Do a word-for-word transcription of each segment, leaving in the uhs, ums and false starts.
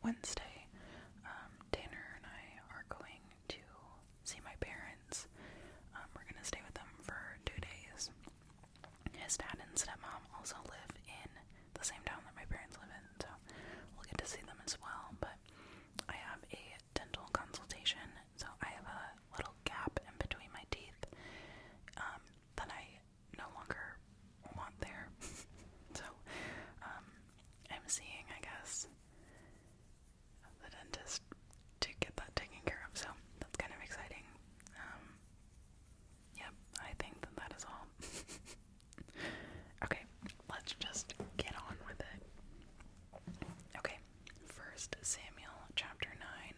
Wednesday, um, Tanner and I are going to see my parents. Um, we're going to stay with them for two days. His dad and stepmom also live in the same town that my parents live in, so we'll get to see them as well. But I have a dental consultation, so I have a little gap in between my teeth um, that I no longer want there. So um, I'm seeing, I guess, the dentist to get that taken care of, so that's kind of exciting. Um, yep, I think that that is all. Okay, let's just get on with it. Okay, First Samuel chapter nine.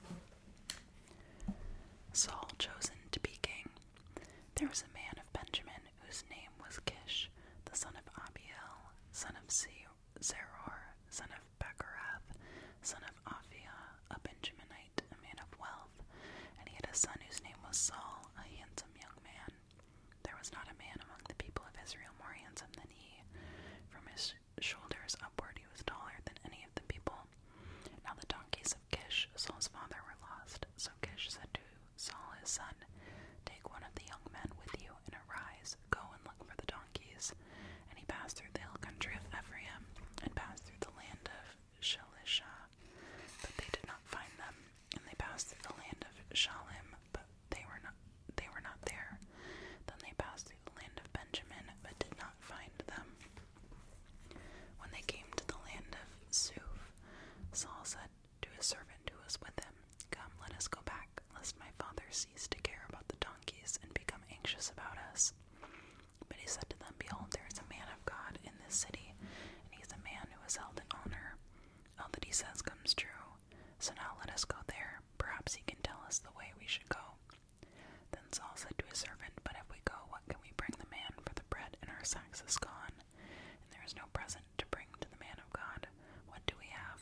Saul chosen to be king. There was a man of Benjamin whose name was Kish, the son of Abiel, son of Zeror, son of Bechorath, son of Aphiah, a Benjaminite, a man of wealth. And he had a son whose name was Saul, a handsome young man. There was not a man among the people of Israel more handsome than he. From his shoulders upward he was taller than any of the people. Now the donkeys of Kish, Saul's father, were lost. So Kish said to Saul his son, "Take one of the young men with you, and arise, go and look for the donkeys." And he passed through the hill country of Ephraim, and passed through the land of Shalisha, but they did not find them. And they passed through the land of Shalim, but they were not they were not there. Then they passed through the land of Benjamin, but did not find them. When they came to the land of Zuph, Saul said to his servant who was with him, "Come, let us go back, lest my father cease to care about the donkeys and become anxious about us." But he said to them, "Behold, there is a man of God in this city, and he is a man who is held in honor. All that he says comes true. So now let us go there. Perhaps he can tell us the way we should go." Then Saul said to his servant, "But if we go, what can we bring the man? For the bread in our sacks is gone, and there is no present to bring to the man of God. What do we have?"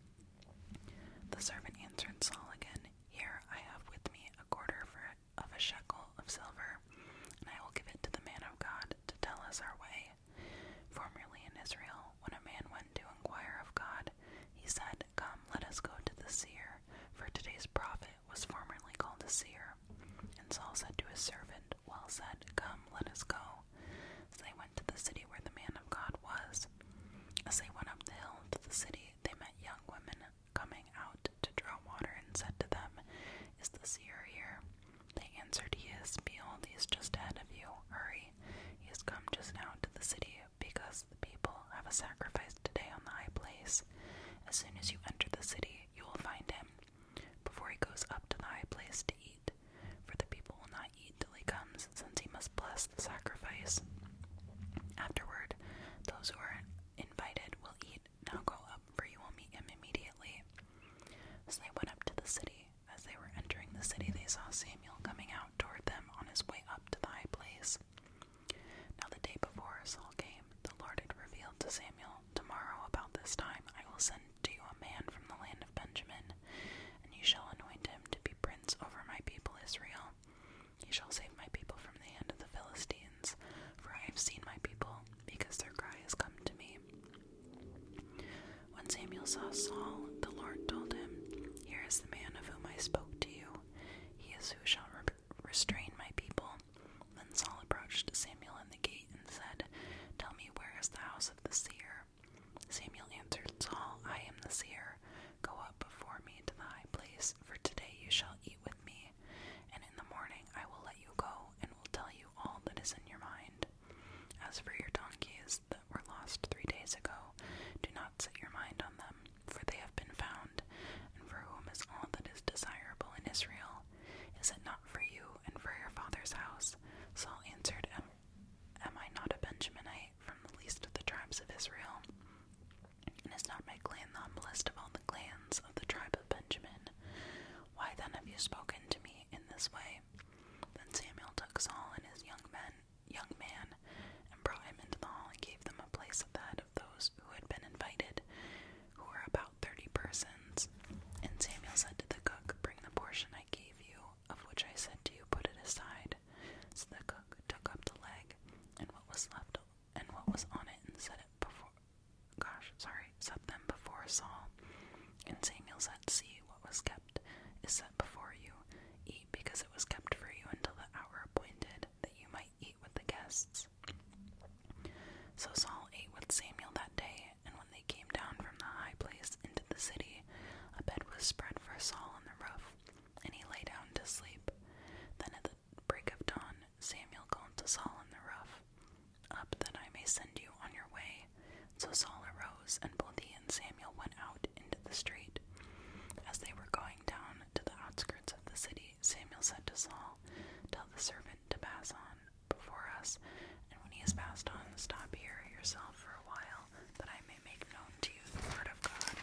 The servant answered Saul again, "Here I have with me a quarter for, of a shekel of silver, and I will give it to the man of God to tell us our way." Formerly in Israel, when a man went to inquire of God, he said, "Come, let us go to the seer," for today's prophet was formerly called a seer. And Saul said to his servant, "Well said, come, let us go." So they went to the city where the man of God was. As they went up the hill to the city, they met young women coming out to draw water, and said to them, "Is the seer here?" They answered, "He is. Behold, he is just ahead of you. Hurry, he has come just now to the city, because the people have a sacrifice today on the high place. As soon as you enter the city, you will find him, before he goes up to the high place to eat. For the people will not eat till he comes, since he must bless the sacrifice. Afterward, those who are invited will eat. Now go up, for you will meet him immediately." So they went up to the city. As they were entering the city, they saw Samuel coming out toward them on his way up to the high place. Now the day before Saul came, the Lord had revealed to Samuel, "Tomorrow about this time I will send to you a man from the land of Benjamin, and you shall anoint him to be prince over my people Israel. He shall save my people from the hand of the Philistines, for I have seen my people, because their cry has come to me." When Samuel saw Saul, the Lord told him, "Here is the man of whom I spoke to you. He is who shall re- restrain my people." Then Saul approached Samuel in the gate and said, "Tell me, where is the house of the seer?" Samuel answered Saul, "I am the seer. Go up before me to the high place, for today you shall eat with me, and in the morning I will let you go, and will tell you all that is in your mind. As for your donkeys that were lost three days ago, do not set your mind on them, for they have been found, and for whom is all that is desirable in Israel? Is it not for you and for your father's house?" Saul answered, Am, am I not a Benjaminite, from the least of the tribes of Israel? And is not my clan the humblest of all the clans of the tribe of Benjamin? Why then have you spoken to me in this way? Then Samuel took Saul and his young men, young man, and brought him into the hall, and gave them a place at the head of those who had been invited, who were about thirty persons. And Samuel said to the cook, "Bring the portion I gave you, of which I said to you, put it aside." So the cook took up the leg, and what was left, and what was on it, and set it before, gosh, sorry, set them before Saul. And Samuel animals at sea, what was kept is set before you. Eat, because it was kept for you until the hour appointed, that you might eat with the guests. So Saul ate with Samuel that day, and when they came down from the high place into the city, a bed was spread for Saul on the roof, and he lay down to sleep. Then at the break of dawn, Samuel called to Saul on the roof, "Up, that I may send you on your way." So Saul arose, and both he and Samuel went out into the street. As they were going down to the outskirts of the city, Samuel said to Saul, "Tell the servant to pass on before us, and when he has passed on, stop here yourself for a while, that I may make known to you the word of God."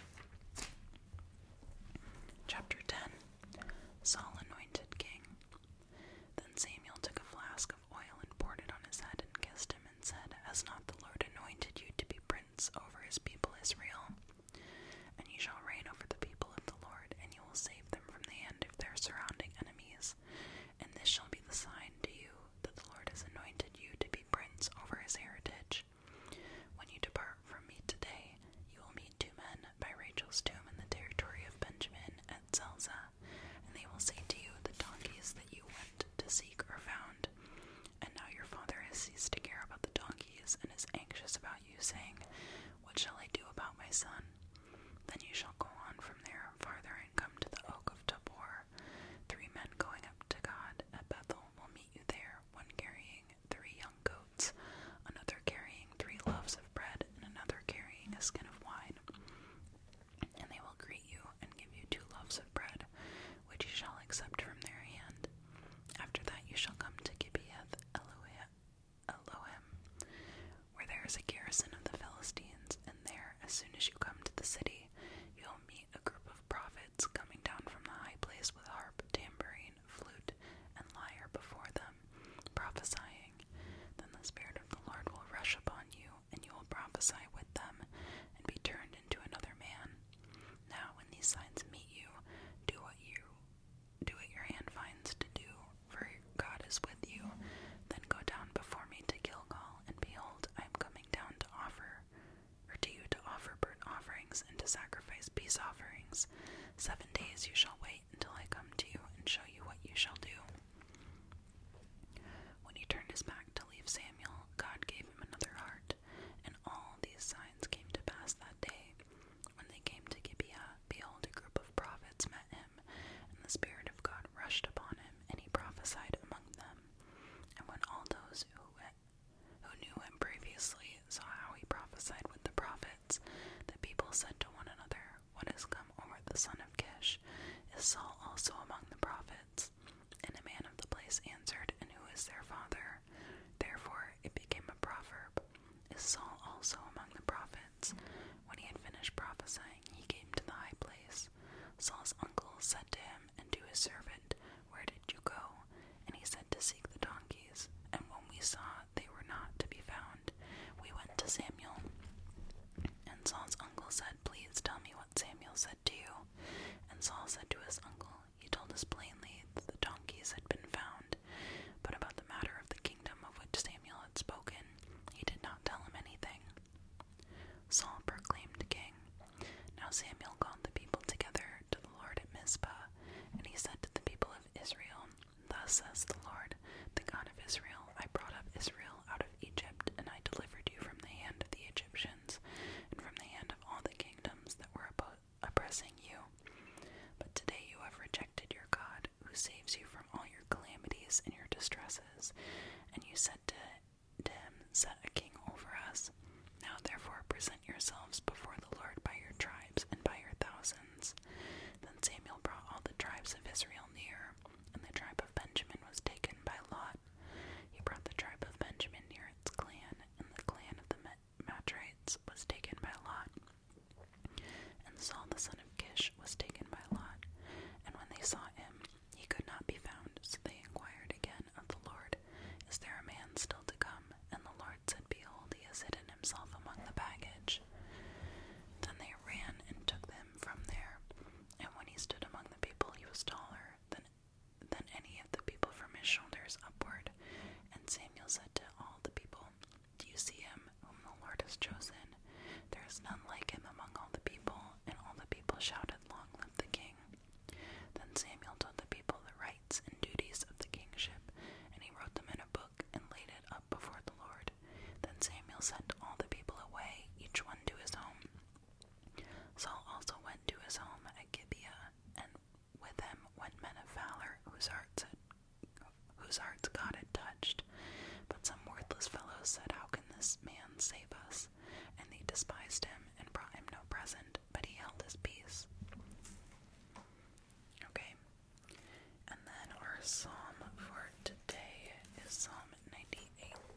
Chapter ten. Saul anointed king. Then Samuel took a flask of oil and poured it on his head and kissed him and said, "Has not the Lord anointed you to be prince over his people Israel? And you shall reign over the people of the Lord, and you will save them from the hand of their surrounding enemies. And this shall be the sign to you that the Lord has anointed you to be prince over his heritage. When you depart from me today, you will meet two men by Rachel's tomb in the territory of Benjamin at Zelzah, and they will say to you, the donkeys that you went to seek are found. And now your father has ceased to care about the donkeys, and is anxious about you, saying, What shall I do about my son? Then you shall go on from there farther and come to the oak of Tabor. Three men going up to God at Bethel will meet you there, one carrying three young goats, another carrying three loaves of bread, and another carrying a skin of wine. And they will greet you and give you two loaves of bread, which you shall accept from their hand. After that you shall come to Gibeath Elohim, where there is a garrison of the Philistines, and there, as soon as you come to the city, you will meet a group of prophets coming down from the high place with harp, tambourine, flute, and lyre before them, prophesying. Then the Spirit of the Lord will rush upon you, and you will prophesy with them, and be turned into another man. Now when these signs meet you, do what you do what your hand finds to do, for God is with you. Then go down before me to Gilgal, and behold, I am coming down to offer, or to you to offer burnt offerings and to sacrifice peace offerings. Seven days you shall wait until I come to you and show you what you shall do. When he turned his back to leave Samuel, God gave him another heart, and all these signs came to pass that day. When they came to Gibeah, behold, a group of prophets met him, and the Spirit of God rushed upon him, and he prophesied among them. And when all those who, who knew him previously saw how he prophesied with the prophets, the people said to one another, What has come over the son of Kish? Is Saul also among the prophets? And a man of the place answered, And who is their father? Therefore it became a proverb, Is Saul also among the prophets? When he had finished prophesying, he came to the high place. Saul's uncle said to him and to his servant, Where did you go? And he said, To seek the donkeys. And when we saw they were not to be found, we went to Samuel. And Saul's uncle said, Please tell me what Samuel said to you. And Saul said to his uncle, He told us plainly that the donkeys had been found, but about the matter of the kingdom of which Samuel had spoken, he did not tell him anything. Saul proclaimed king. Now Samuel called the people together to the Lord at Mizpah, and he said to the people of Israel, Thus says the Lord, the God of Israel, I brought up Israel out of Egypt, and I delivered you from the hand of the Egyptians, and from the hand of all the kingdoms that were oppressing you. But today you have rejected your God, who saves you from all your calamities and your distresses, and you said to, to him, Set a king over us. Now therefore present yourselves before the Lord by your tribes and by your thousands. Then Samuel brought all the tribes of Israel near, and the tribe of Benjamin was taken by lot. He brought the tribe of Benjamin near its clan, and the clan of the Matrites was taken by lot. And Saul the son of Kish was taken by lot. And when they saw him, he could not be found, so they inquired again of the Lord, Is there a man still to come? And the Lord said, Behold, he has hidden himself among the baggage. Then they ran and took them from there. And when he stood among the people, he was taller than, than any of the people from his shoulders upward. And Samuel said to all the people, Do you see him whom the Lord has chosen? There is none like him among all the people. And all the people shouted this man save us? And they despised him and brought him no present, but he held his peace. Okay, and then our psalm for today is Psalm ninety-eight.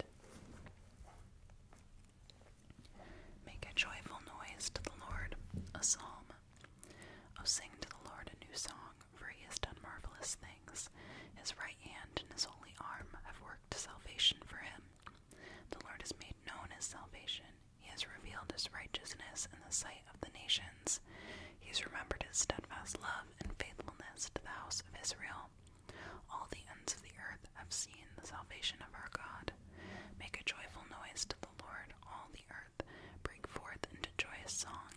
Make a joyful noise to the Lord, a psalm. Oh, sing to the Lord a new song, for he has done marvelous things. His right hand and his holy arm have worked salvation for him. The Lord has made known his salvation. He has revealed his righteousness in the sight of the nations. He has remembered his steadfast love and faithfulness to the house of Israel. All the ends of the earth have seen the salvation of our God. Make a joyful noise to the Lord, all the earth. Break forth into joyous song.